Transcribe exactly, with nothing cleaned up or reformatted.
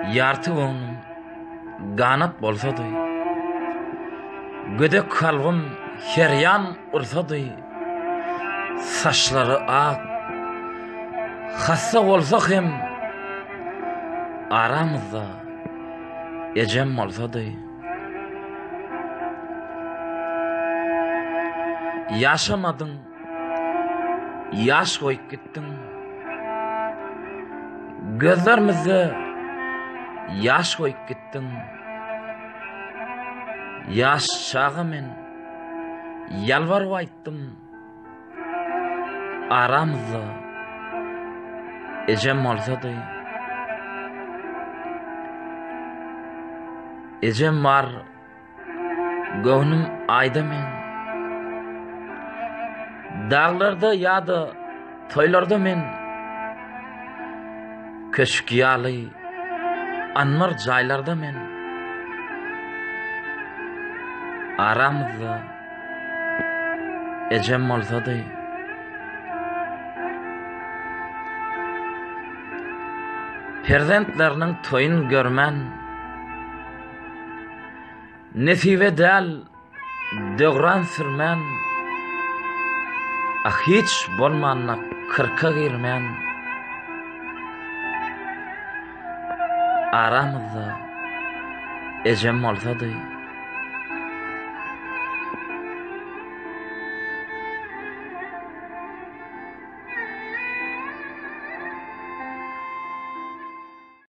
Yartı onun ganat bolsadı, gödek kalbim heryan ursadı, saçları ak, hassa olsa hem aramızda ecem olsadı. Yaşamadın, yaş koyup gittin, gözlerimize yaş koyup gittin. Yaş çağı men yalvarıp ayttım, aramızda ecem olsadı. Ecem var, göğnüm ayda men, dağlarda ya da toylarda men, köşk yalı anmar jaylarda men, aramızda ecem olsadı. Perzentlerinin toyun görmen, nesibe del dögran sürmen, ah hiç bolmanna kırka girmen, aramızda ecem olsadı.